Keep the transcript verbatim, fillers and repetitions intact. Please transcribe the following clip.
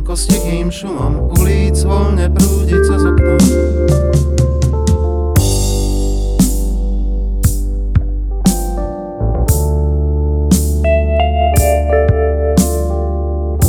Slnko s tichým šumom ulic voľne prúdi cez okno.